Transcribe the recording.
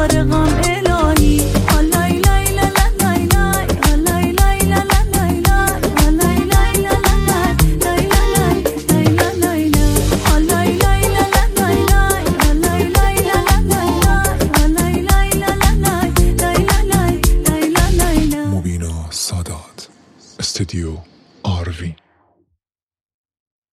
بار غم الهی. آلای لای لا لا لای لای، آلای لای لا لا لای لای، آلای لای لا لا لای لای لای لای لای لای، آلای لای لا لا لای لای، آلای لای لا لا لای لای، آلای لای لا لا لای لای لای لای لای. مبینا سادات، استودیو آروین.